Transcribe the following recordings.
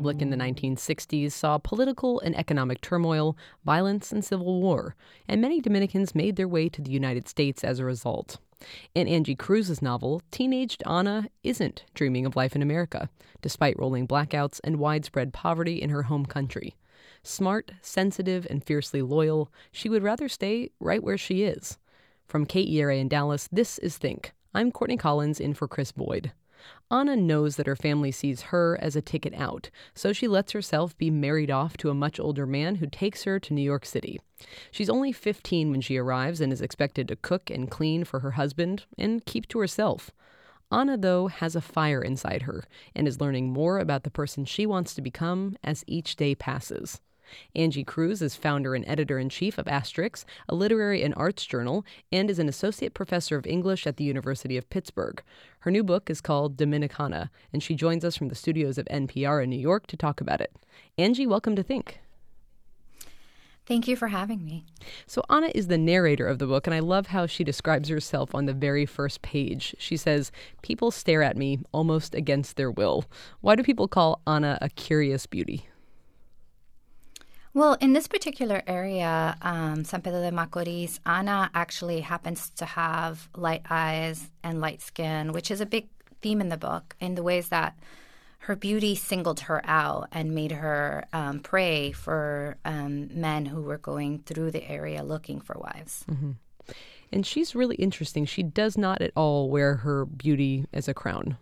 Republic in the 1960s saw political and economic turmoil, violence, and civil war, and many Dominicans made their way to the United States as a result. In Angie Cruz's novel, teenaged Ana isn't dreaming of life in America, despite rolling blackouts and widespread poverty in her home country. Smart, sensitive, and fiercely loyal, she would rather stay right where she is. From KERA in Dallas, this is Think. I'm Courtney Collins in for Chris Boyd. Ana knows that her family sees her as a ticket out, so she lets herself be married off to a much older man who takes her to New York City. She's only 15 when she arrives and is expected to cook and clean for her husband and keep to herself. Ana, though, has a fire inside her and is learning more about the person she wants to become as each day passes. Angie Cruz is founder and editor-in-chief of Asterix, a literary and arts journal, and is an associate professor of English at the University of Pittsburgh. Her new book is called Dominicana, and she joins us from the studios of NPR in New York to talk about it. Angie, welcome to Think. Thank you for having me. So Ana is the narrator of the book, and I love how she describes herself on the very first page. She says, "People stare at me almost against their will." Why do people call Ana a curious beauty? Well, in this particular area, San Pedro de Macorís, Ana actually happens to have light eyes and light skin, which is a big theme in the book, in the ways that her beauty singled her out and made her prey for men who were going through the area looking for wives. Mm-hmm. And she's really interesting. She does not at all wear her beauty as a crown.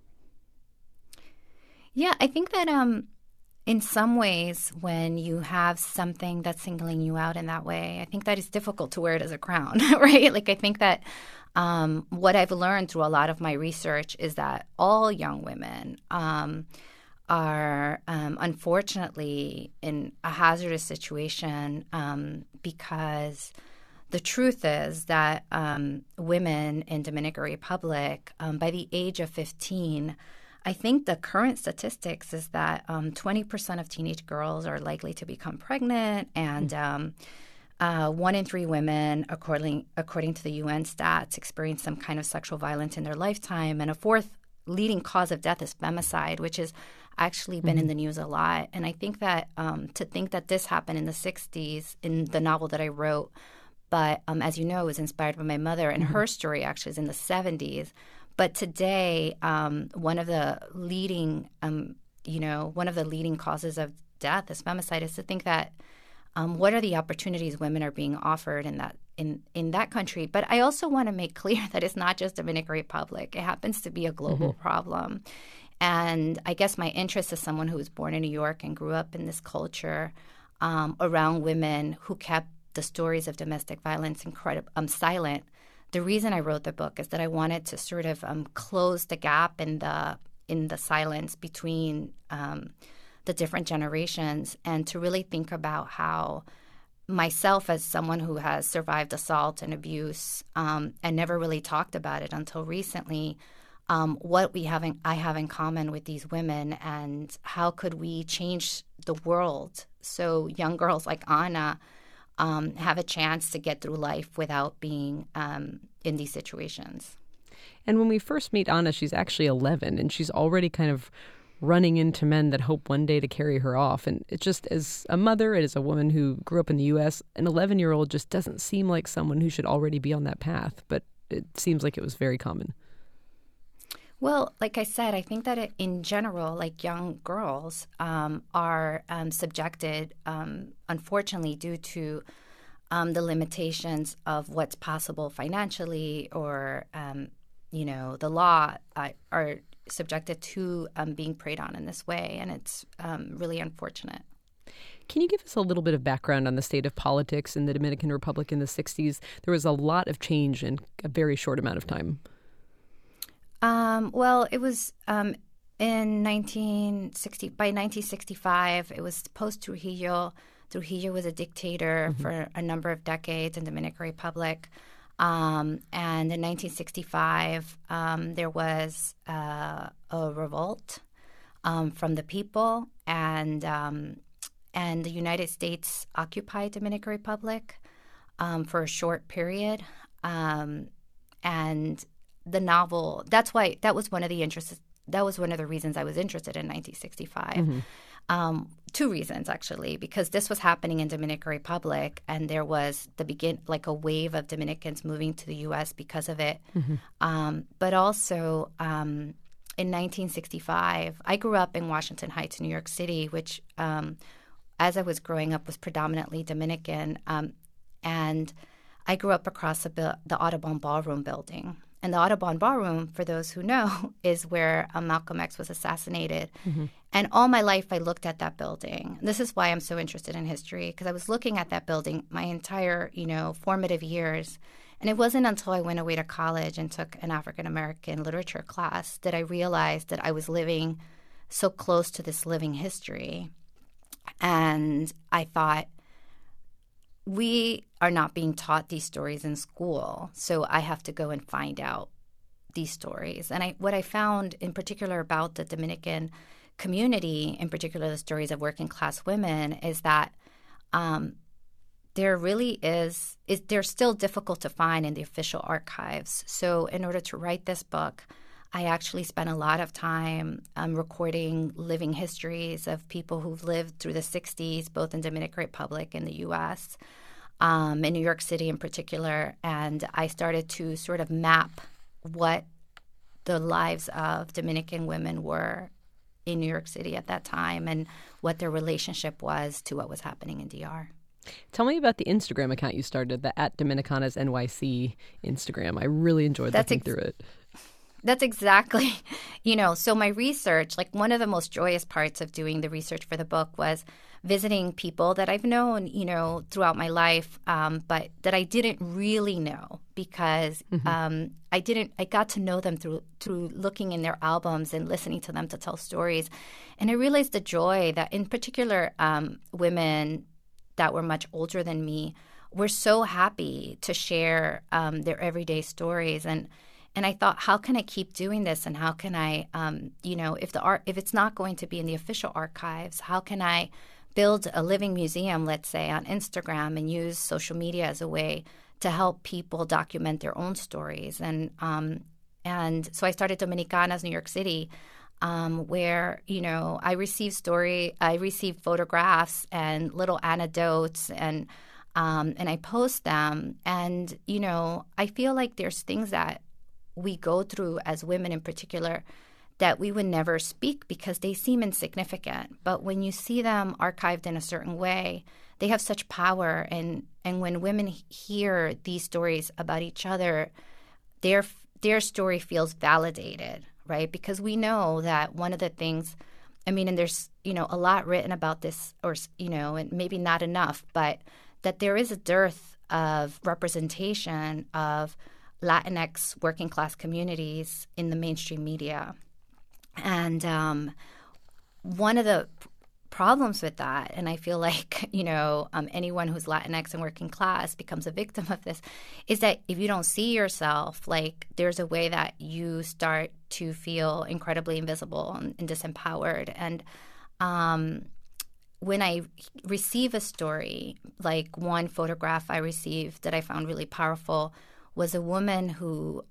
Yeah, I think that in some ways, when you have something that's singling you out in that way, I think that it's difficult to wear it as a crown, right? Like, I think that what I've learned through a lot of my research is that all young women are unfortunately in a hazardous situation because the truth is that women in Dominican Republic, by the age of 15, I think the current statistics is that 20% of teenage girls are likely to become pregnant, and 1 in 3 women, according to the UN stats, experience some kind of sexual violence in their lifetime. And a fourth leading cause of death is femicide, which has actually been in the news a lot. And I think that to think that this happened in the 60s in the novel that I wrote, but as you know, it was inspired by my mother, and her story actually is in the 70s. But today, one of the leading causes of death is femicide. Is to think that what are the opportunities women are being offered in that country? But I also want to make clear that it's not just Dominican Republic. It happens to be a global problem. And I guess my interest as someone who was born in New York and grew up in this culture around women who kept the stories of domestic violence silent. The reason I wrote the book is that I wanted to sort of close the gap in the silence between the different generations, and to really think about how myself, as someone who has survived assault and abuse and never really talked about it until recently, what I have in common with these women, and how could we change the world so young girls like Ana have a chance to get through life without being in these situations. And when we first meet Ana, she's actually 11, and she's already kind of running into men that hope one day to carry her off. And it's just, as a mother and as a woman who grew up in the U.S., an 11-year-old just doesn't seem like someone who should already be on that path. But it seems like it was very common. Well, like I said, I think that in general, like, young girls are subjected, unfortunately, due to the limitations of what's possible financially, or, the law, are subjected to being preyed on in this way. And it's really unfortunate. Can you give us a little bit of background on the state of politics in the Dominican Republic in the 60s? There was a lot of change in a very short amount of time. Well, it was in 1960. By 1965, it was post-Trujillo. Trujillo was a dictator for a number of decades in the Dominican Republic. And in 1965, there was a revolt from the people, and the United States occupied Dominican Republic for a short period. And the novel, that was one of the that was one of the reasons I was interested in 1965. Two reasons, actually, because this was happening in Dominican Republic, and there was like a wave of Dominicans moving to the U.S. because of it. But also, in 1965, I grew up in Washington Heights, New York City, which, as I was growing up, was predominantly Dominican. And I grew up across the Audubon Ballroom building. And the Audubon Ballroom, for those who know, is where Malcolm X was assassinated. And all my life, I looked at that building. This is why I'm so interested in history, because I was looking at that building my entire, formative years. And it wasn't until I went away to college and took an African-American literature class that I realized that I was living so close to this living history. And I thought, we are not being taught these stories in school, so I have to go and find out these stories. And what I found in particular about the Dominican community, in particular the stories of working class women, is that there really is they're still difficult to find in the official archives. So in order to write this book, I actually spent a lot of time recording living histories of people who've lived through the 60s, both in Dominican Republic and the U.S., in New York City in particular. And I started to sort of map what the lives of Dominican women were in New York City at that time and what their relationship was to what was happening in DR. Tell me about the Instagram account you started, the @Dominicanas NYC Instagram. I really enjoyed looking through it. That's exactly, so my research, like one of the most joyous parts of doing the research for the book was visiting people that I've known, throughout my life, but that I didn't really know because I got to know them through looking in their albums and listening to them to tell stories. And I realized the joy that in particular women that were much older than me were so happy to share their everyday stories. And I thought, how can I keep doing this? And how can I, if it's not going to be in the official archives, how can I build a living museum, let's say, on Instagram and use social media as a way to help people document their own stories? And so I started Dominicanas New York City, where, I receive photographs and little anecdotes and I post them. And, I feel like there's things that we go through as women in particular that we would never speak because they seem insignificant. But when you see them archived in a certain way, they have such power. And when women hear these stories about each other, their story feels validated, right? Because we know that one of the things, and there's, a lot written about this, or, and maybe not enough, but that there is a dearth of representation of Latinx working class communities in the mainstream media. And one of the problems with that, and I feel like, anyone who's Latinx and working class becomes a victim of this, is that if you don't see yourself, like there's a way that you start to feel incredibly invisible and disempowered. And when I receive a story, like one photograph I received that I found really powerful was a woman who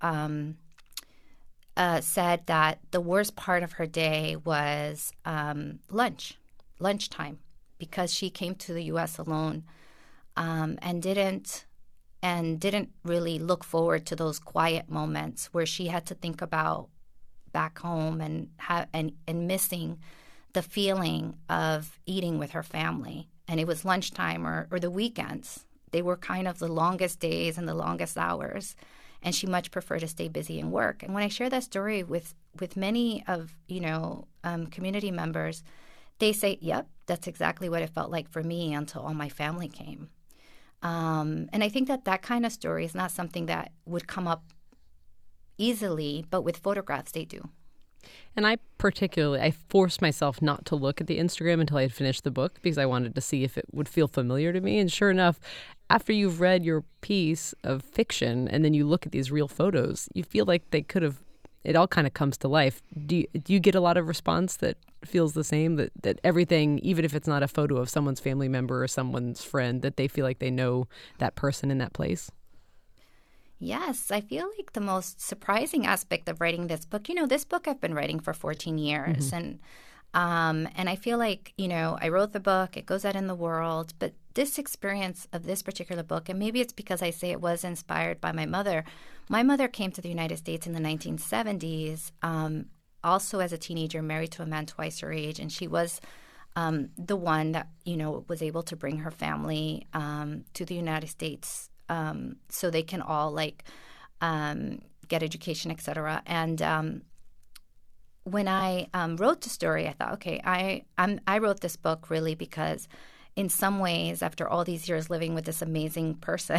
said that the worst part of her day was lunchtime, because she came to the U.S. alone and didn't really look forward to those quiet moments where she had to think about back home and missing the feeling of eating with her family. And it was lunchtime or the weekends. They were kind of the longest days and the longest hours, and she much preferred to stay busy and work. And when I share that story with many of community members, they say, "Yep, that's exactly what it felt like for me until all my family came." And I think that kind of story is not something that would come up easily, but with photographs, they do. And I forced myself not to look at the Instagram until I had finished the book because I wanted to see if it would feel familiar to me. And sure enough, after you've read your piece of fiction and then you look at these real photos, you feel like it all kind of comes to life. Do you get a lot of response that feels the same, that everything, even if it's not a photo of someone's family member or someone's friend, that they feel like they know that person in that place? Yes, I feel like the most surprising aspect of writing this book, this book I've been writing for 14 years. And I feel like, I wrote the book, it goes out in the world, but this experience of this particular book, and maybe it's because I say it was inspired by my mother. My mother came to the United States in the 1970s, also as a teenager, married to a man twice her age, and she was the one that, was able to bring her family to the United States so they can all get education, et cetera. And when I wrote the story, I thought, okay, I wrote this book really because in some ways, after all these years living with this amazing person,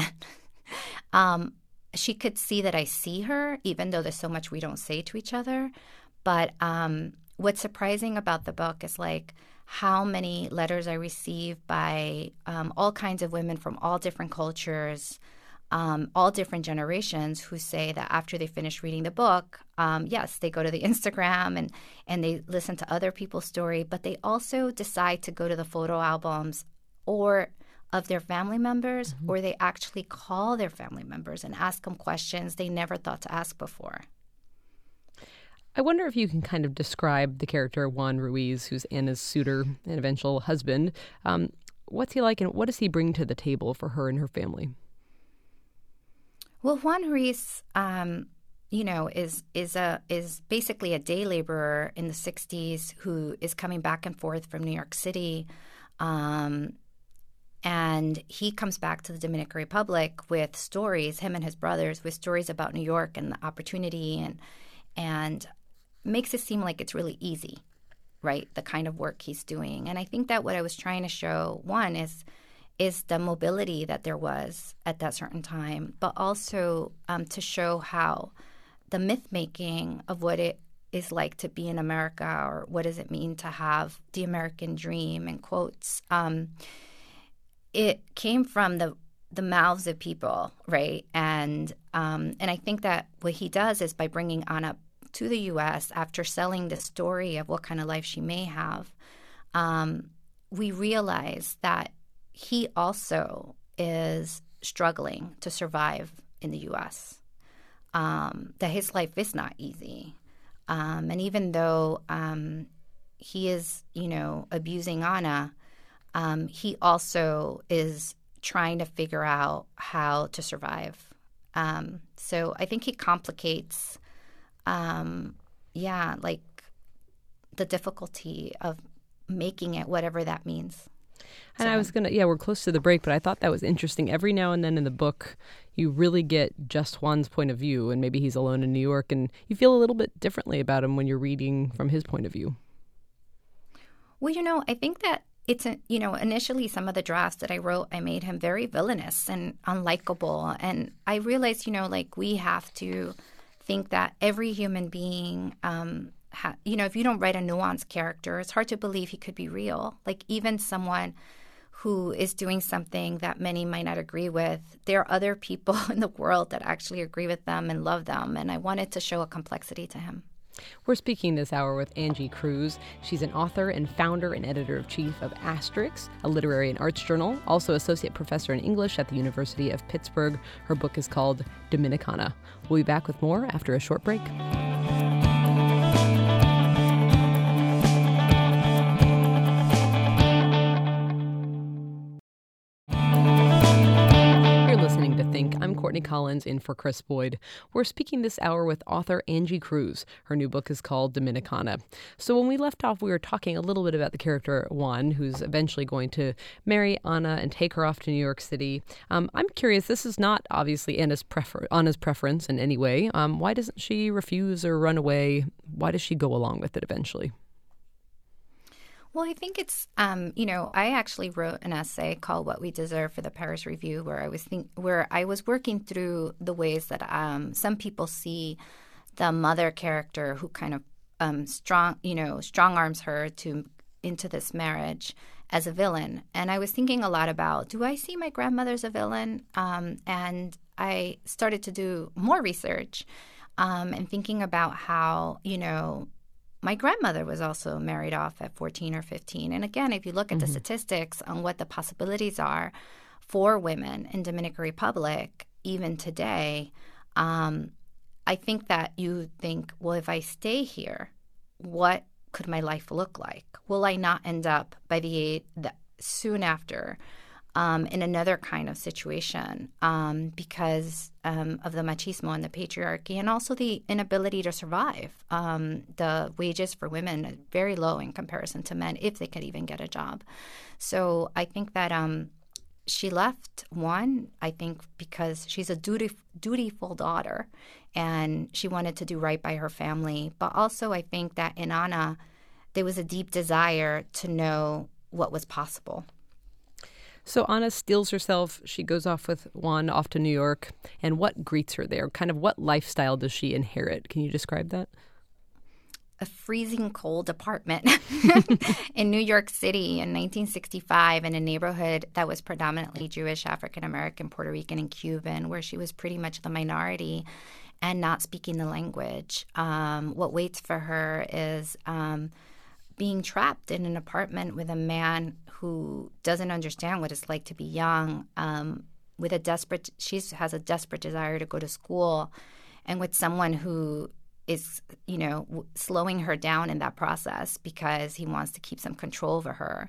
she could see that I see her, even though there's so much we don't say to each other. But what's surprising about the book is how many letters I receive by all kinds of women from all different cultures, all different generations, who say that after they finish reading the book, yes, they go to the Instagram and they listen to other people's story, but they also decide to go to the photo albums or of their family members, or they actually call their family members and ask them questions they never thought to ask before. I wonder if you can kind of describe the character Juan Ruiz, who's Anna's suitor and eventual husband. What's he like, and what does he bring to the table for her and her family? Well, Juan Ruiz, is basically a day laborer in the 60s who is coming back and forth from New York City. And he comes back to the Dominican Republic with stories, him and his brothers, with stories about New York and the opportunity, and makes it seem like it's really easy, right, the kind of work he's doing. And I think that what I was trying to show, one, is the mobility that there was at that certain time, but also to show how the myth-making of what it is like to be in America, or what does it mean to have the American dream, in quotes, it came from the mouths of people, right? And I think that what he does is, by bringing Anna to the U.S. after selling the story of what kind of life she may have, we realize that he also is struggling to survive in the U.S., that his life is not easy. And even though he is, abusing Anna, he also is trying to figure out how to survive. So I think he complicates, the difficulty of making it, whatever that means. And I was we're close to the break, but I thought that was interesting. Every now and then in the book, you really get just Juan's point of view, and maybe he's alone in New York, and you feel a little bit differently about him when you're reading from his point of view. Well, I think that it's, initially some of the drafts that I wrote, I made him very villainous and unlikable. And I realized, we have to think that every human being, if you don't write a nuanced character, it's hard to believe he could be real. Even someone who is doing something that many might not agree with, there are other people in the world that actually agree with them and love them. And I wanted to show a complexity to him. We're speaking this hour with Angie Cruz. She's an author and founder and editor-in-chief of Asterix, a literary and arts journal, also associate professor in English at the University of Pittsburgh. Her book is called Dominicana. We'll be back with more after a short break. Listening to Think. I'm Courtney Collins in for Chris Boyd. We're speaking this hour with author Angie Cruz. Her new book is called Dominicana. So when we left off, we were talking a little bit about the character Juan, who's eventually going to marry Anna and take her off to New York City. I'm curious, this is not obviously Anna's preference in any way. Why doesn't she refuse or run away? Why does she go along with it eventually? Well, I think it's, I actually wrote an essay called "What We Deserve" for the Paris Review, where I was working through the ways that some people see the mother character who kind of strong arms her into this marriage as a villain. And I was thinking a lot about, do I see my grandmother as a villain? And I started to do more research and thinking about how, my grandmother was also married off at 14 or 15. And again, if you look at the statistics on what the possibilities are for women in Dominican Republic, even today, I think that you think, well, if I stay here, what could my life look like? Will I not end up soon after in another kind of situation because of the machismo and the patriarchy, and also the inability to survive? The wages for women are very low in comparison to men, if they could even get a job. So I think that she left, one, I think because she's a dutiful daughter and she wanted to do right by her family. But also I think that in Ana, there was a deep desire to know what was possible. So Ana steals herself. She goes off with Juan off to New York. And what greets her there? Kind of what lifestyle does she inherit? Can you describe that? A freezing cold apartment in New York City in 1965 in a neighborhood that was predominantly Jewish, African American, Puerto Rican, and Cuban, where she was pretty much the minority and not speaking the language. What waits for her is being trapped in an apartment with a man who doesn't understand what it's like to be young, she has a desperate desire to go to school, and with someone who is, slowing her down in that process because he wants to keep some control over her.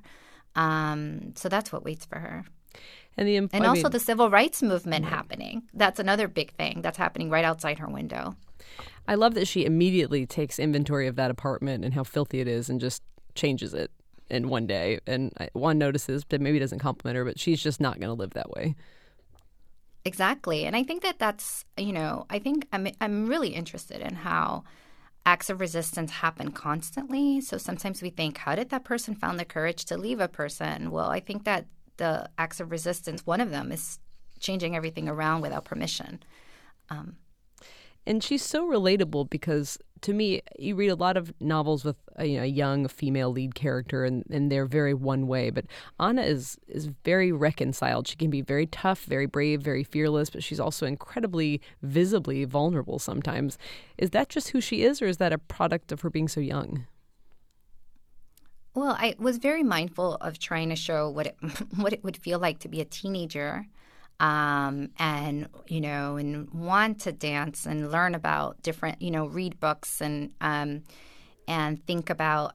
So that's what waits for her. And also the civil rights movement happening. That's another big thing that's happening right outside her window. I love that she immediately takes inventory of that apartment and how filthy it is and just changes it in one day. And Juan notices, but maybe doesn't compliment her, but she's just not going to live that way. Exactly. And I think that's, I think I'm really interested in how acts of resistance happen constantly. So sometimes we think, how did that person find the courage to leave a person? Well, I think that the acts of resistance, one of them is changing everything around without permission. And she's so relatable because, to me, you read a lot of novels with a young female lead character, and they're very one way. But Ana is very reconciled. She can be very tough, very brave, very fearless, but she's also incredibly visibly vulnerable sometimes. Is that just who she is, or is that a product of her being so young? Well, I was very mindful of trying to show what it would feel like to be a teenager. And want to dance and learn about different, read books and think about,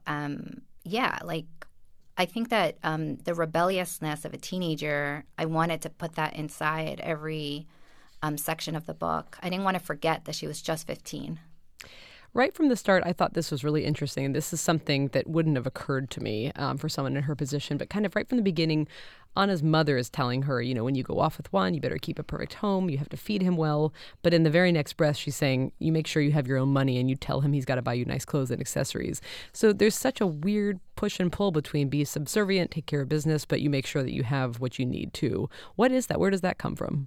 I think that the rebelliousness of a teenager, I wanted to put that inside every section of the book. I didn't want to forget that she was just 15. Right from the start, I thought this was really interesting. And this is something that wouldn't have occurred to me for someone in her position. But kind of right from the beginning, Ana's mother is telling her, when you go off with Juan, you better keep a perfect home. You have to feed him well. But in the very next breath, she's saying, you make sure you have your own money and you tell him he's got to buy you nice clothes and accessories. So there's such a weird push and pull between be subservient, take care of business, but you make sure that you have what you need too. What is that? Where does that come from?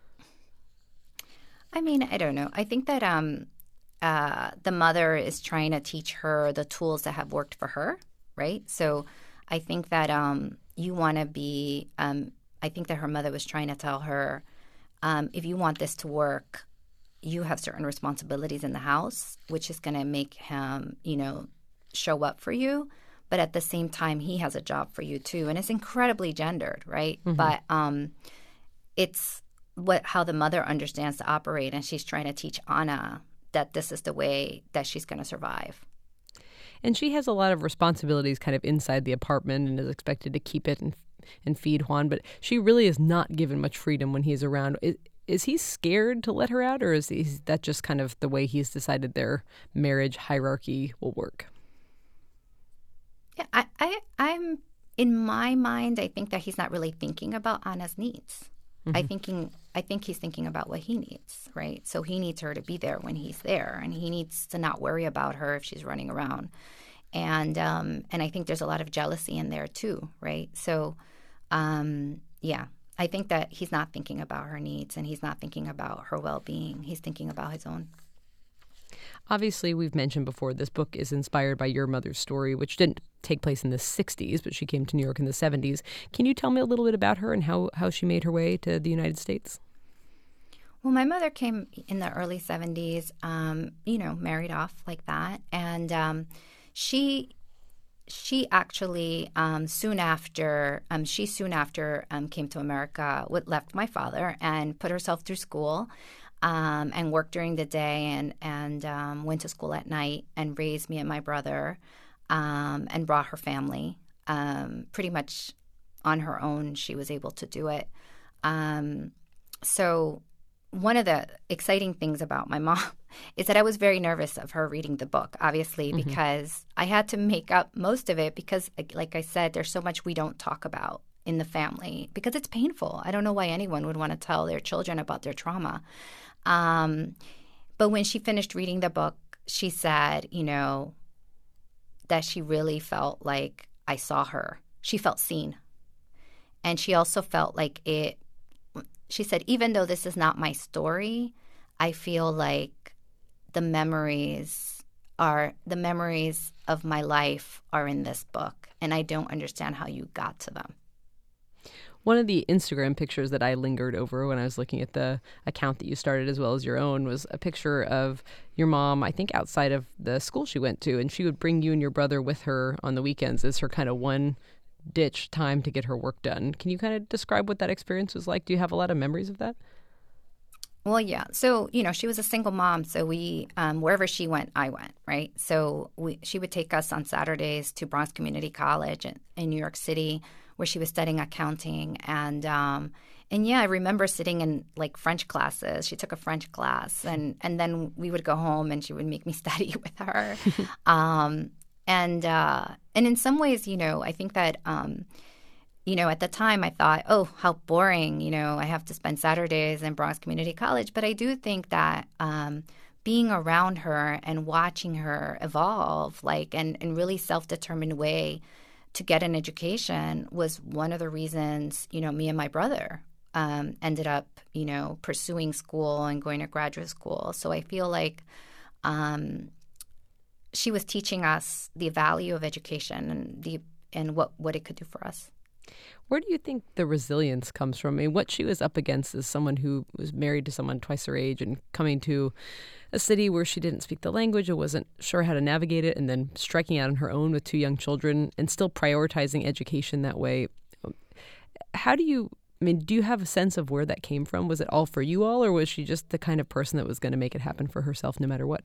I mean, I don't know. I think that the mother is trying to teach her the tools that have worked for her, right? So I think that you want to be I think that her mother was trying to tell her, if you want this to work, you have certain responsibilities in the house, which is going to make him, show up for you. But at the same time, he has a job for you, too. And it's incredibly gendered, right? Mm-hmm. But it's how the mother understands to operate. And she's trying to teach Ana that this is the way that she's going to survive. And she has a lot of responsibilities kind of inside the apartment and is expected to keep it and feed Juan. But she really is not given much freedom when he's around. Is he scared to let her out, or is that just kind of the way he's decided their marriage hierarchy will work? Yeah, I'm in my mind, I think that he's not really thinking about Ana's needs. Mm-hmm. I think he's thinking about what he needs, right? So he needs her to be there when he's there, and he needs to not worry about her if she's running around. And I think there's a lot of jealousy in there too, right? So, I think that he's not thinking about her needs, and he's not thinking about her well-being. He's thinking about his own. Obviously, we've mentioned before, this book is inspired by your mother's story, which didn't take place in the 60s, but she came to New York in the 70s. Can you tell me a little bit about her and how she made her way to the United States? Well, my mother came in the early 70s, married off like that. And she actually soon after came to America, left my father and put herself through school. and worked during the day and went to school at night and raised me and my brother and brought her family. Pretty much on her own, she was able to do it. So one of the exciting things about my mom is that I was very nervous of her reading the book, obviously, because I had to make up most of it because, like I said, there's so much we don't talk about in the family because it's painful. I don't know why anyone would want to tell their children about their trauma. But when she finished reading the book, she said, that she really felt like I saw her. She felt seen. And she also felt like she said, even though this is not my story, I feel like the memories of my life are in this book. And I don't understand how you got to them. One of the Instagram pictures that I lingered over when I was looking at the account that you started as well as your own was a picture of your mom, I think outside of the school she went to, and she would bring you and your brother with her on the weekends as her kind of one-ditch time to get her work done. Can you kind of describe what that experience was like? Do you have a lot of memories of that? Well, yeah. So, she was a single mom. So we, wherever she went, I went, right? So she would take us on Saturdays to Bronx Community College in New York City, where she was studying accounting. And yeah, I remember sitting in like French classes. She took a French class and then we would go home and she would make me study with her. And in some ways, I think that, at the time I thought, oh, how boring, I have to spend Saturdays in Bronx Community College. But I do think that being around her and watching her evolve, and really self-determined way to get an education was one of the reasons, me and my brother ended up, pursuing school and going to graduate school. So I feel like she was teaching us the value of education and what it could do for us. Where do you think the resilience comes from? I mean, what she was up against is someone who was married to someone twice her age and coming to a city where she didn't speak the language and wasn't sure how to navigate it, and then striking out on her own with 2 young children and still prioritizing education that way. Do you have a sense of where that came from? Was it all for you all, or was she just the kind of person that was going to make it happen for herself no matter what?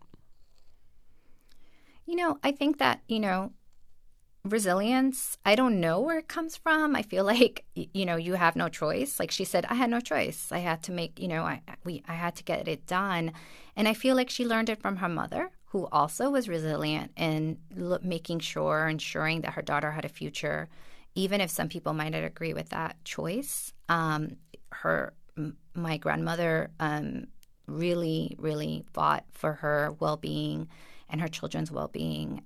I think that, resilience, I don't know where it comes from. I feel like, you have no choice. Like she said, I had no choice. I had to make, I had to get it done. And I feel like she learned it from her mother, who also was resilient in ensuring that her daughter had a future, even if some people might not agree with that choice. My grandmother really, really fought for her well-being and her children's well-being.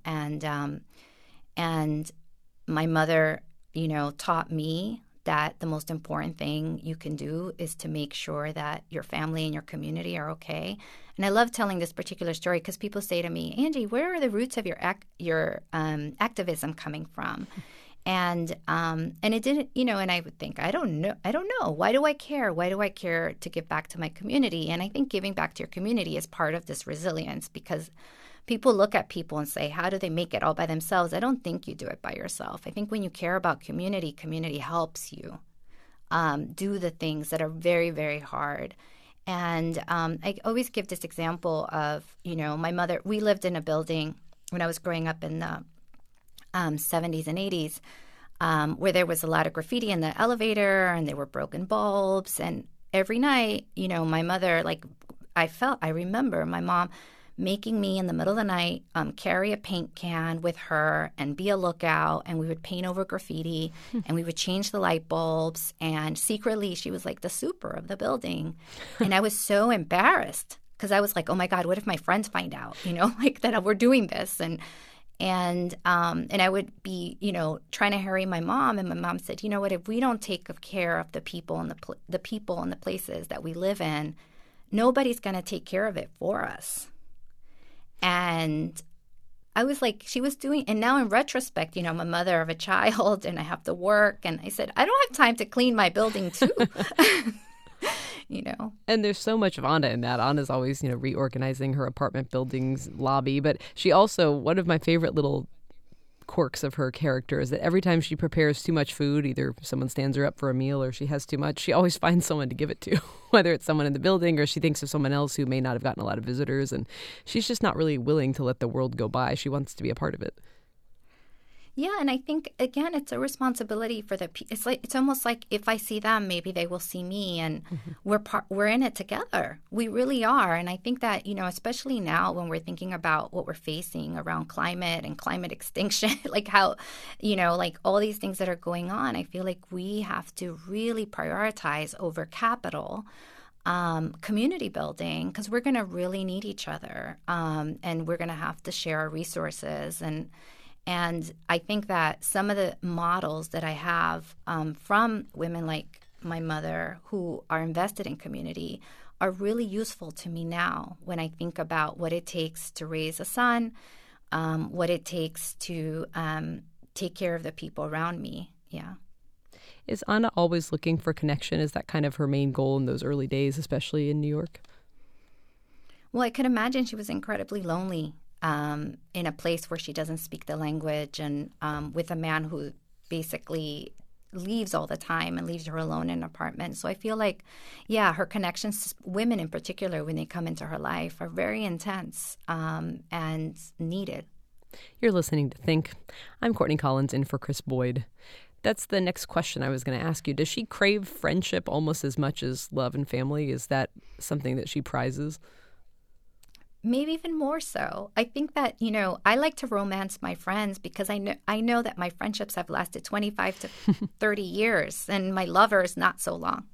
And my mother, taught me that the most important thing you can do is to make sure that your family and your community are okay. And I love telling this particular story because people say to me, Angie, where are the roots of your activism coming from? And it didn't, and I would think, I don't know. Why do I care? Why do I care to give back to my community? And I think giving back to your community is part of this resilience because people look at people and say, how do they make it all by themselves? I don't think you do it by yourself. I think when you care about community, community helps you do the things that are very, very hard. And I always give this example of, my mother, we lived in a building when I was growing up in the 70s and 80s where there was a lot of graffiti in the elevator and there were broken bulbs. And every night, my mother, I remember my mom making me in the middle of the night carry a paint can with her and be a lookout, and we would paint over graffiti and we would change the light bulbs, and secretly she was like the super of the building. And I was so embarrassed because I was like, oh my God, what if my friends find out, that we're doing this? And I would be, trying to hurry my mom, and my mom said, you know what, if we don't take care of the people and the people and the places that we live in, nobody's going to take care of it for us. And I was like, she was doing, and now in retrospect, I'm a mother of a child and I have to work. And I said, I don't have time to clean my building too. And there's so much of Anna in that. Anna's always, reorganizing her apartment building's lobby. But she also, one of my favorite little quirks of her character is that every time she prepares too much food, either someone stands her up for a meal or she has too much, she always finds someone to give it to, whether it's someone in the building or she thinks of someone else who may not have gotten a lot of visitors. And she's just not really willing to let the world go by. She wants to be a part of it. Yeah, and I think again, it's a responsibility for it's almost like if I see them, maybe they will see me, and we're in it together. We really are, and I think that especially now when we're thinking about what we're facing around climate and climate extinction, like how like all these things that are going on, I feel like we have to really prioritize over capital. Community building, because we're going to really need each other, and we're going to have to share our resources. And I think that some of the models that I have from women like my mother who are invested in community are really useful to me now when I think about what it takes to raise a son, what it takes to take care of the people around me. Yeah. Is Anna always looking for connection? Is that kind of her main goal in those early days, especially in New York? Well, I could imagine she was incredibly lonely in a place where she doesn't speak the language, and with a man who basically leaves all the time and leaves her alone in an apartment. So I feel like, yeah, her connections to women in particular when they come into her life are very intense and needed. You're listening to Think. I'm Courtney Collins in for Chris Boyd. That's the next question I was going to ask you. Does she crave friendship almost as much as love and family? Is that something that she prizes? Maybe even more so. I think that, I like to romance my friends because I know that my friendships have lasted 25 to 30 years, and my lovers not so long.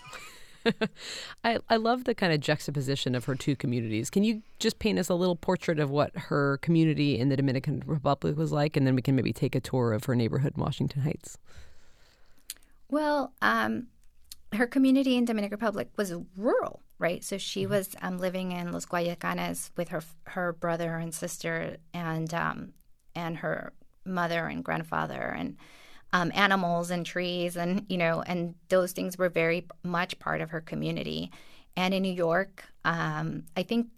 I love the kind of juxtaposition of her two communities. Can you just paint us a little portrait of what her community in the Dominican Republic was like, and then we can maybe take a tour of her neighborhood in Washington Heights? Well, her community in Dominican Republic was rural, right? So she was living in Los Guayacanes with her brother and sister and her mother and grandfather and animals and trees and and those things were very much part of her community. And in New York, I think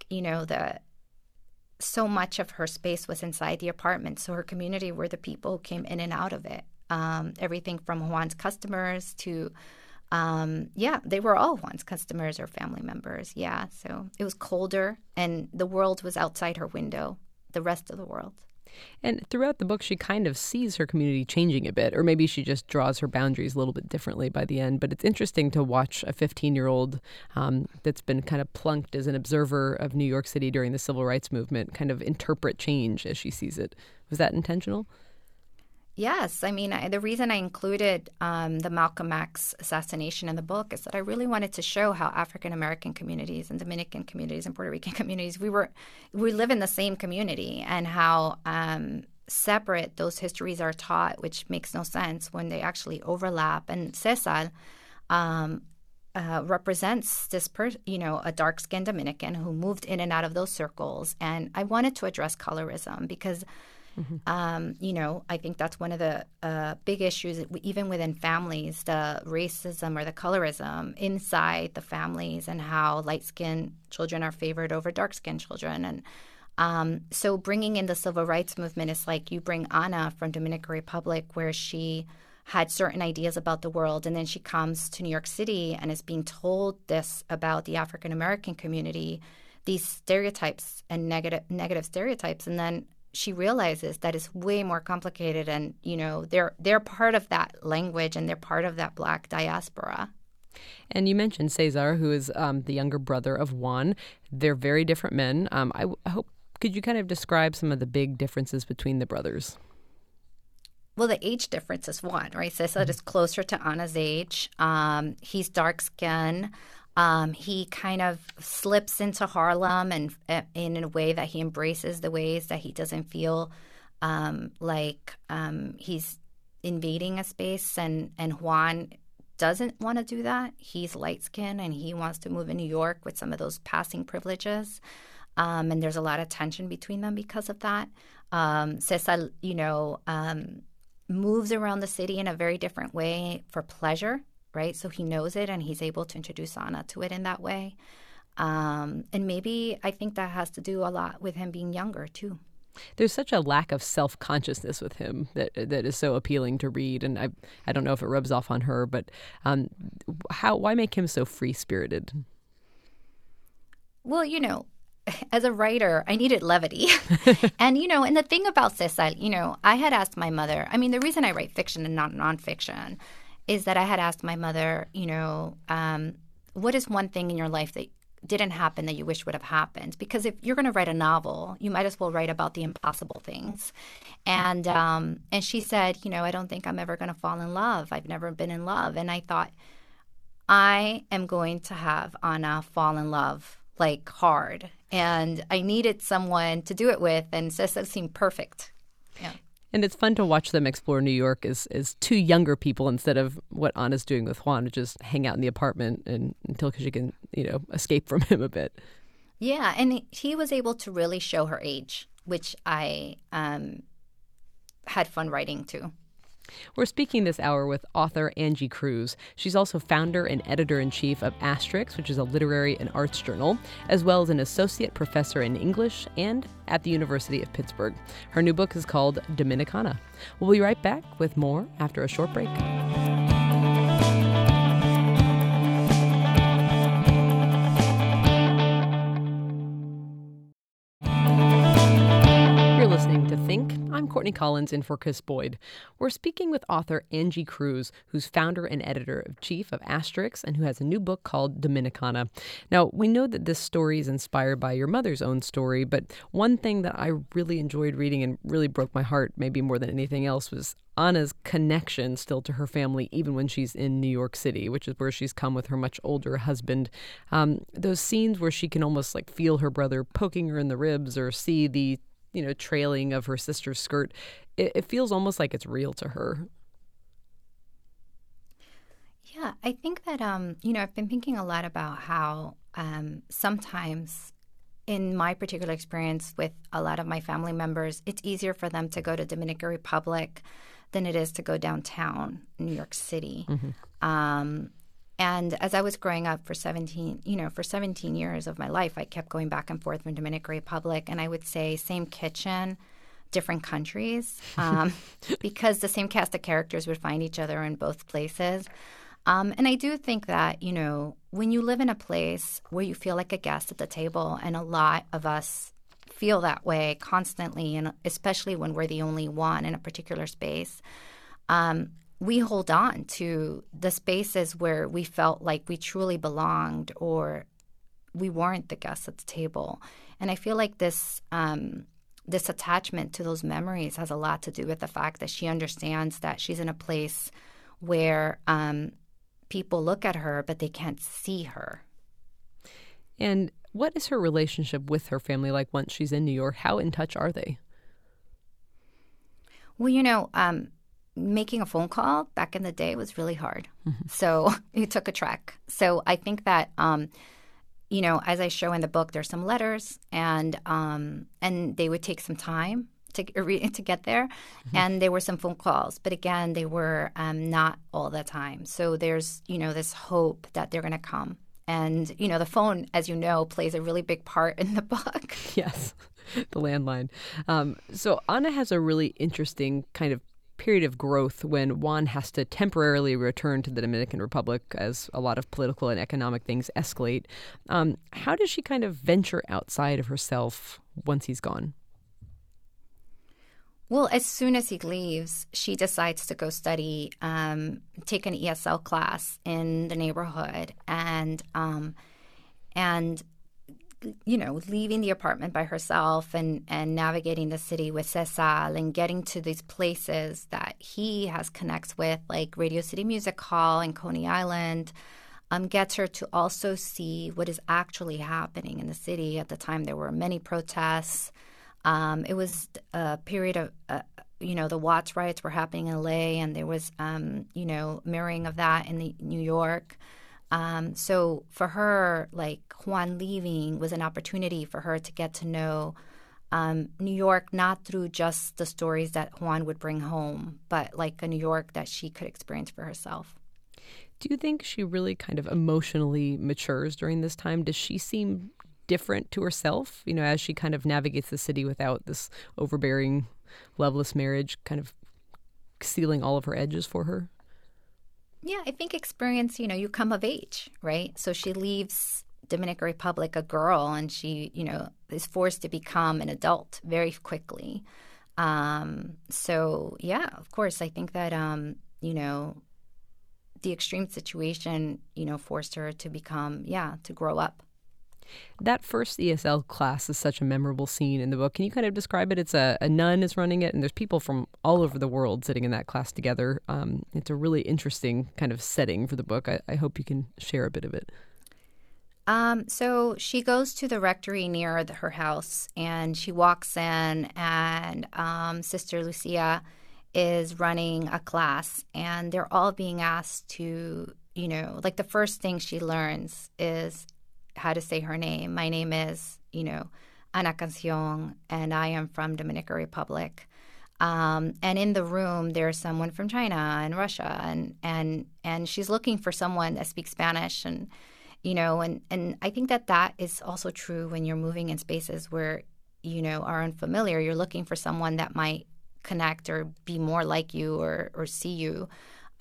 so much of her space was inside the apartment. So her community were the people who came in and out of it. Everything from Juan's customers to they were all Juan's customers or family members. Yeah, so it was colder, and the world was outside her window, the rest of the world. And throughout the book, she kind of sees her community changing a bit, or maybe she just draws her boundaries a little bit differently by the end. But it's interesting to watch a 15-year-old that's been kind of plunked as an observer of New York City during the Civil Rights Movement kind of interpret change as she sees it. Was that intentional? Yes. I mean, the reason I included the Malcolm X assassination in the book is that I really wanted to show how African-American communities and Dominican communities and Puerto Rican communities, we live in the same community, and how separate those histories are taught, which makes no sense when they actually overlap. And Cesar represents this a dark-skinned Dominican who moved in and out of those circles. And I wanted to address colorism because I think that's one of the big issues, even within families, the racism or the colorism inside the families, and how light-skinned children are favored over dark-skinned children. And so bringing in the civil rights movement is like you bring Ana from Dominican Republic, where she had certain ideas about the world, and then she comes to New York City and is being told this about the African-American community, these stereotypes and negative stereotypes, and then she realizes that it's way more complicated, and they're part of that language and they're part of that Black diaspora. And you mentioned Cesar, who is the younger brother of Juan. They're very different men. I hope, could you kind of describe some of the big differences between the brothers? Well, the age difference is one, right? Cesar is closer to Ana's age. He's dark skinned. He kind of slips into Harlem and in a way that he embraces the ways that he doesn't feel like he's invading a space. And Juan doesn't want to do that. He's light-skinned and he wants to move in New York with some of those passing privileges. And there's a lot of tension between them because of that. Cesar, moves around the city in a very different way for pleasure. Right, so he knows it, and he's able to introduce Ana to it in that way. And maybe I think that has to do a lot with him being younger too. There's such a lack of self-consciousness with him that is so appealing to read, and I don't know if it rubs off on her, but why make him so free-spirited? Well, as a writer, I needed levity. And, and the thing about Cesar, I had asked my mother, I mean, the reason I write fiction and not nonfiction is that I had asked my mother, what is one thing in your life that didn't happen that you wish would have happened? Because if you're going to write a novel, you might as well write about the impossible things. And she said, I don't think I'm ever going to fall in love. I've never been in love. And I thought, I am going to have Ana fall in love, like hard. And I needed someone to do it with, and Cesar seemed perfect. Yeah. And it's fun to watch them explore New York as two younger people instead of what Ana's doing with Juan, to just hang out in the apartment until she can, escape from him a bit. Yeah, and he was able to really show her age, which I had fun writing too. We're speaking this hour with author Angie Cruz. She's also founder and editor-in-chief of Asterix, which is a literary and arts journal, as well as an associate professor in English and at the University of Pittsburgh. Her new book is called Dominicana. We'll be right back with more after a short break. Listening to Think. I'm Courtney Collins in for Chris Boyd. We're speaking with author Angie Cruz, who's founder and editor-in-chief of Asterix and who has a new book called Dominicana. Now, we know that this story is inspired by your mother's own story, but one thing that I really enjoyed reading and really broke my heart, maybe more than anything else, was Ana's connection still to her family, even when she's in New York City, which is where she's come with her much older husband. Those scenes where she can almost feel her brother poking her in the ribs or see the trailing of her sister's skirt, it feels almost like it's real to her. Yeah, I think that, I've been thinking a lot about how sometimes in my particular experience with a lot of my family members, it's easier for them to go to Dominican Republic than it is to go downtown New York City. Mm-hmm. And as I was growing up for 17 years of my life, I kept going back and forth from Dominican Republic, and I would say same kitchen, different countries, because the same cast of characters would find each other in both places. And I do think that, when you live in a place where you feel like a guest at the table, and a lot of us feel that way constantly, and especially when we're the only one in a particular space, we hold on to the spaces where we felt like we truly belonged or we weren't the guests at the table. And I feel like this attachment to those memories has a lot to do with the fact that she understands that she's in a place where people look at her, but they can't see her. And what is her relationship with her family like once she's in New York? How in touch are they? Well, making a phone call back in the day was really hard. Mm-hmm. So it took a trek. So I think that, as I show in the book, there's some letters and they would take some time to get there. Mm-hmm. And there were some phone calls. But again, they were not all the time. So there's, this hope that they're going to come. And, the phone, as you know, plays a really big part in the book. Yes, the landline. So Ana has a really interesting kind of period of growth when Juan has to temporarily return to the Dominican Republic as a lot of political and economic things escalate. How does she kind of venture outside of herself once he's gone? Well, as soon as he leaves, she decides to go study, take an ESL class in the neighborhood, and leaving the apartment by herself and navigating the city with Cesar and getting to these places that he has connects with, like Radio City Music Hall and Coney Island, gets her to also see what is actually happening in the city. At the time, there were many protests. It was a period of, the Watts riots were happening in LA, and there was, mirroring of that in New York. So for her, Juan leaving was an opportunity for her to get to know New York, not through just the stories that Juan would bring home, but like a New York that she could experience for herself. Do you think she really kind of emotionally matures during this time? Does she seem different to herself, as she kind of navigates the city without this overbearing, loveless marriage kind of sealing all of her edges for her? Yeah, I think experience, you come of age, right? So she leaves Dominican Republic a girl, and she, is forced to become an adult very quickly. So, yeah, of course, I think that, the extreme situation, forced her to become, to grow up. That first ESL class is such a memorable scene in the book. Can you kind of describe it? It's a nun is running it, and there's people from all over the world sitting in that class together. It's a really interesting kind of setting for the book. I hope you can share a bit of it. So she goes to the rectory near her house, and she walks in, and Sister Lucia is running a class, and they're all being asked to, like the first thing she learns is how to say her name. My name is, Ana Cancion, and I am from Dominican Republic. And in the room, there's someone from China and Russia, and she's looking for someone that speaks Spanish, and I think that is also true when you're moving in spaces where, are unfamiliar. You're looking for someone that might connect or be more like you or see you.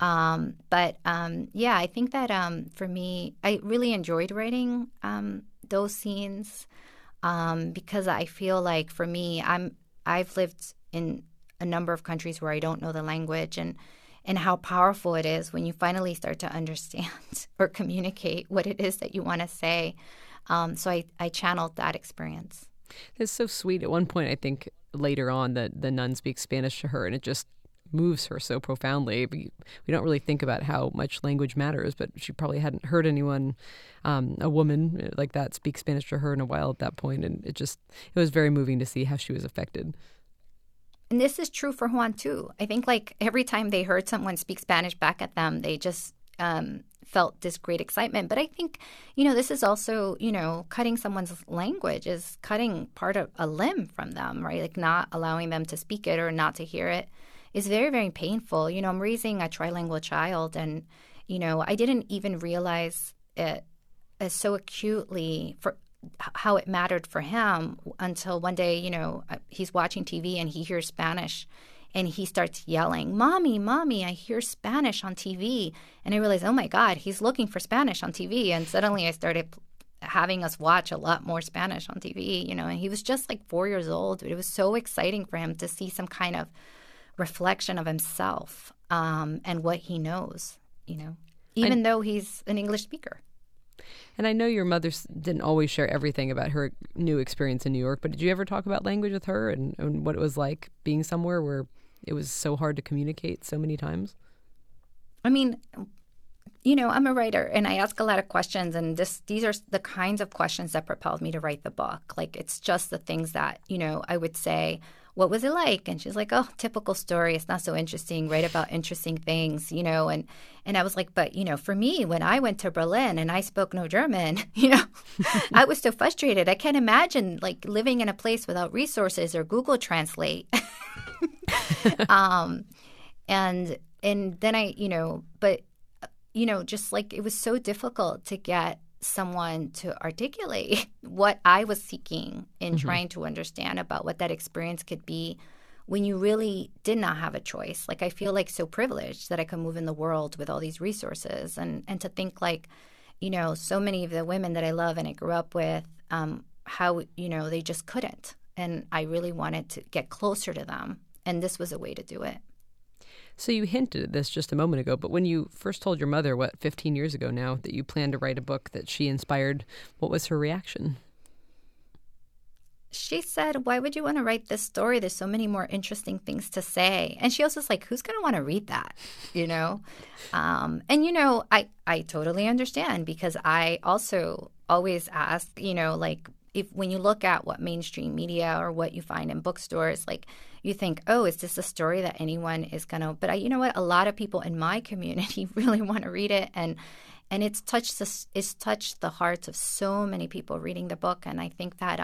I think that for me, I really enjoyed writing those scenes because I feel like for me, I've lived in a number of countries where I don't know the language, and how powerful it is when you finally start to understand or communicate what it is that you want to say. So I channeled that experience. It's so sweet. At one point, I think later on, the nun speaks Spanish to her, and it just moves her so profoundly. We don't really think about how much language matters, but she probably hadn't heard anyone, a woman like that, speak Spanish to her in a while at that point, and it was very moving to see how she was affected. And this is true for Juan, too. I think, like, every time they heard someone speak Spanish back at them, they just felt this great excitement. But I think, this is also, cutting someone's language is cutting part of a limb from them, right? Like, not allowing them to speak it or not to hear it is very, very painful. I'm raising a trilingual child, and, I didn't even realize it as so acutely for how it mattered for him until one day, he's watching TV and he hears Spanish, and he starts yelling, "Mommy, Mommy, I hear Spanish on TV." And I realized, oh my God, he's looking for Spanish on TV. And suddenly I started having us watch a lot more Spanish on TV, and he was just like 4 years old. It was so exciting for him to see some kind of reflection of himself and what he knows, even though he's an English speaker. And I know your mother didn't always share everything about her new experience in New York, but did you ever talk about language with her and what it was like being somewhere where it was so hard to communicate so many times? I mean, I'm a writer, and I ask a lot of questions, and these are the kinds of questions that propelled me to write the book. Like, it's just the things that, I would say, what was it like? And she's like, oh, typical story. It's not so interesting. Write about interesting things, And I was like, but, for me, when I went to Berlin and I spoke no German, I was so frustrated. I can't imagine, like, living in a place without resources or Google Translate. And then just like it was so difficult to get someone to articulate what I was seeking in trying to understand about what that experience could be when you really did not have a choice. Like, I feel like so privileged that I could move in the world with all these resources, and to think like, so many of the women that I love and I grew up with, how, they just couldn't. And I really wanted to get closer to them. And this was a way to do it. So you hinted at this just a moment ago, but when you first told your mother, 15 years ago now, that you planned to write a book that she inspired, what was her reaction? She said, "Why would you want to write this story? There's so many more interesting things to say." And she also was like, who's going to want to read that, I totally understand, because I also always ask, like, if when you look at what mainstream media or what you find in bookstores, like, you think, oh, is this a story that anyone is going to – but you know what? A lot of people in my community really want to read it, and it's touched the hearts of so many people reading the book. And I think that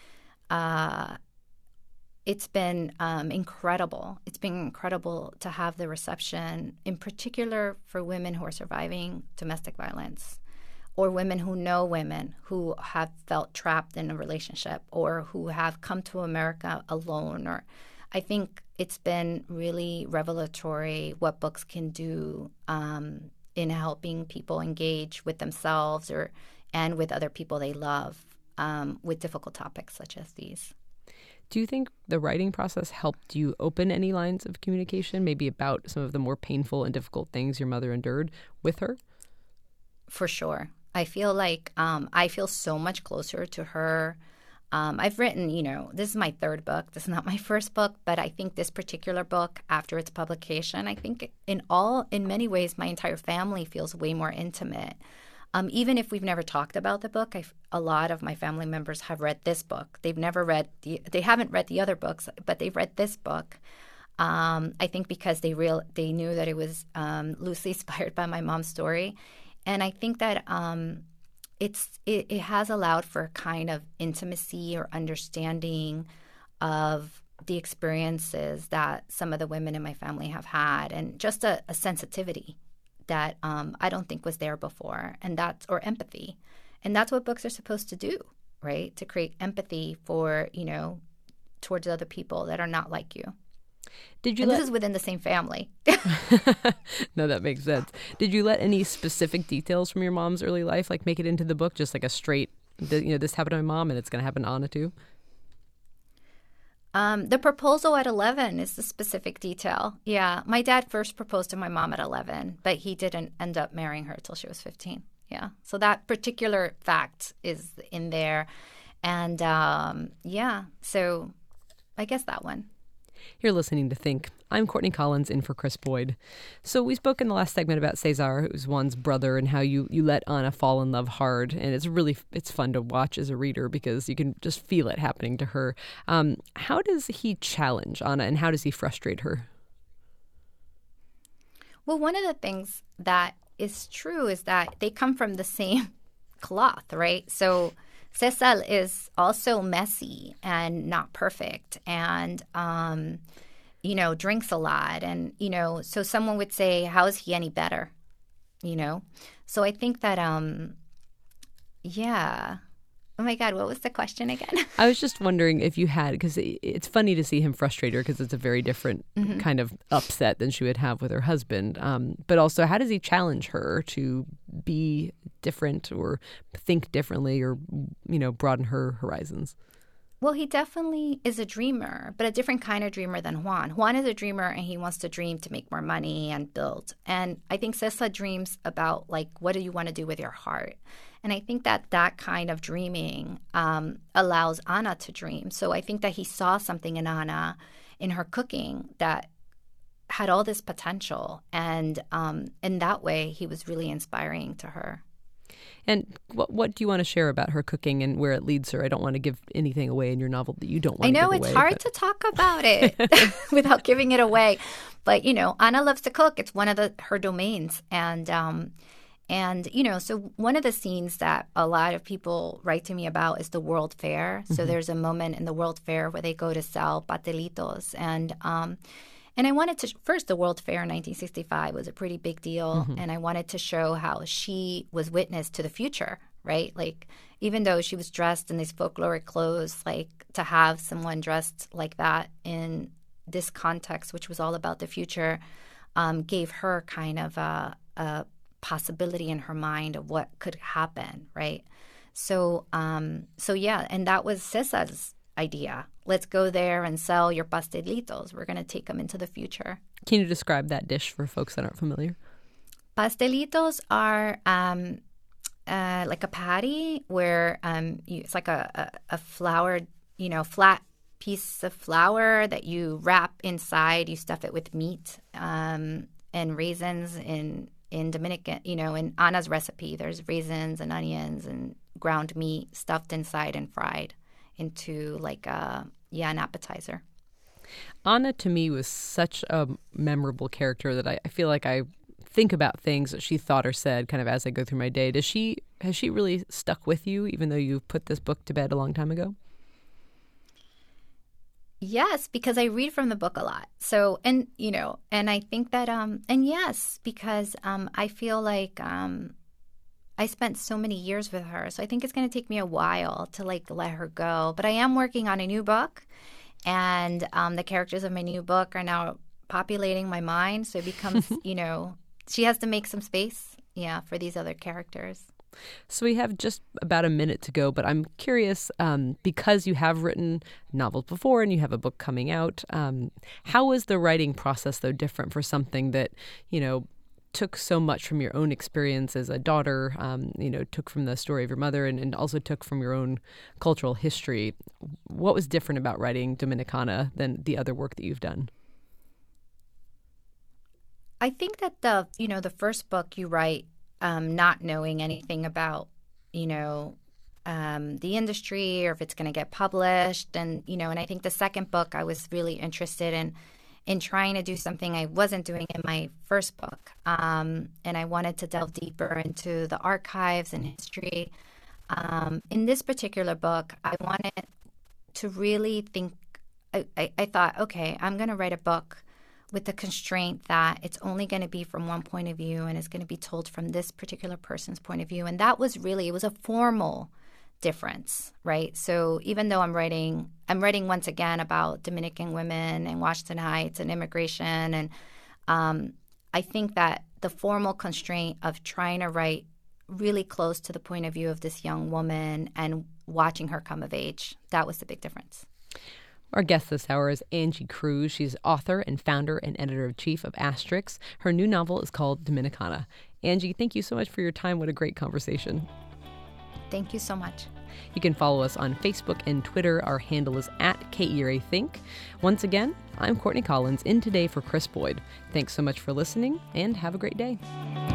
it's been incredible. It's been incredible to have the reception, in particular for women who are surviving domestic violence or women who know women who have felt trapped in a relationship or who have come to America alone. Or I think it's been really revelatory what books can do in helping people engage with themselves and with other people they love with difficult topics such as these. Do you think the writing process helped you open any lines of communication, maybe about some of the more painful and difficult things your mother endured with her? For sure. I feel like I feel so much closer to her. I've written, this is my third book. This is not my first book, but I think this particular book, after its publication, I think in many ways, my entire family feels way more intimate. Even if we've never talked about the book, a lot of my family members have read this book. They haven't read the other books, but they've read this book. I think because they knew that it was loosely inspired by my mom's story. And I think that it has allowed for a kind of intimacy or understanding of the experiences that some of the women in my family have had, and just a sensitivity that I don't think was there before, or empathy. And that's what books are supposed to do, right? To create empathy for, towards other people that are not like you. This is within the same family. No, that makes sense. Did you let any specific details from your mom's early life make it into the book? Just like a straight, this happened to my mom and it's going to happen to Anna too? The proposal at 11 is the specific detail. Yeah. My dad first proposed to my mom at 11, but he didn't end up marrying her till she was 15. Yeah. So that particular fact is in there. And so I guess that one. You're listening to Think. I'm Courtney Collins in for Chris Boyd. So we spoke in the last segment about Cesar, who's Juan's brother, and how you let Anna fall in love hard. And it's fun to watch as a reader because you can just feel it happening to her. How does he challenge Anna and how does he frustrate her? Well, one of the things that is true is that they come from the same cloth, right? So Cesar is also messy and not perfect and, drinks a lot. And, so someone would say, how is he any better? So I think that, Oh my God, what was the question again? I was just wondering if you had, because it's funny to see him frustrate her because it's a very different kind of upset than she would have with her husband. But also, how does he challenge her to be different or think differently or, broaden her horizons? Well, he definitely is a dreamer, but a different kind of dreamer than Juan. Juan is a dreamer and he wants to dream to make more money and build. And I think Cesar dreams about, what do you want to do with your heart? And I think that kind of dreaming allows Anna to dream. So I think that he saw something in Anna, in her cooking, that had all this potential. And in that way, he was really inspiring to her. And what do you want to share about her cooking and where it leads her? I don't want to give anything away in your novel that you don't want to give away. I know, it's hard to talk about it without giving it away. But, Anna loves to cook. It's one of her domains. And, so one of the scenes that a lot of people write to me about is the World Fair. So there's a moment in the World Fair where they go to sell pastelitos. And I wanted to – first, the World Fair in 1965 was a pretty big deal. And I wanted to show how she was witness to the future, right? Even though she was dressed in these folkloric clothes, to have someone dressed like that in this context, which was all about the future, gave her kind of a possibility in her mind of what could happen, right? So and that was Cesar's idea. Let's go there and sell your pastelitos. We're going to take them into the future. Can you describe that dish for folks that aren't familiar? Pastelitos are like a patty where it's like a floured, flat piece of flour that you wrap inside. You stuff it with meat and raisins in Dominican, in Anna's recipe, there's raisins and onions and ground meat stuffed inside and fried into an appetizer. Anna, to me, was such a memorable character that I feel like I think about things that she thought or said kind of as I go through my day. Has she really stuck with you, even though you put this book to bed a long time ago? Yes, because I read from the book a lot. So, and I think that, and yes, because I feel like I spent so many years with her. So I think it's going to take me a while to like let her go. But I am working on a new book, and the characters of my new book are now populating my mind. So it becomes, she has to make some space, for these other characters. So we have just about a minute to go, but I'm curious, because you have written novels before and you have a book coming out, how is the writing process, though, different for something that, took so much from your own experience as a daughter, took from the story of your mother and also took from your own cultural history? What was different about writing Dominicana than the other work that you've done? I think that the first book you write, not knowing anything about, the industry or if it's going to get published. And I think the second book, I was really interested in trying to do something I wasn't doing in my first book. And I wanted to delve deeper into the archives and history. In this particular book, I wanted to really think, I thought, okay, I'm going to write a book with the constraint that it's only going to be from one point of view and it's going to be told from this particular person's point of view. And that was really, it was a formal difference, right? So even though I'm writing once again about Dominican women and Washington Heights and immigration. And I think that the formal constraint of trying to write really close to the point of view of this young woman and watching her come of age, that was the big difference. Our guest this hour is Angie Cruz. She's author and founder and editor-in-chief of Asterix. Her new novel is called Dominicana. Angie, thank you so much for your time. What a great conversation. Thank you so much. You can follow us on Facebook and Twitter. Our handle is @KERAThink. Once again, I'm Courtney Collins, in today for Chris Boyd. Thanks so much for listening, and have a great day.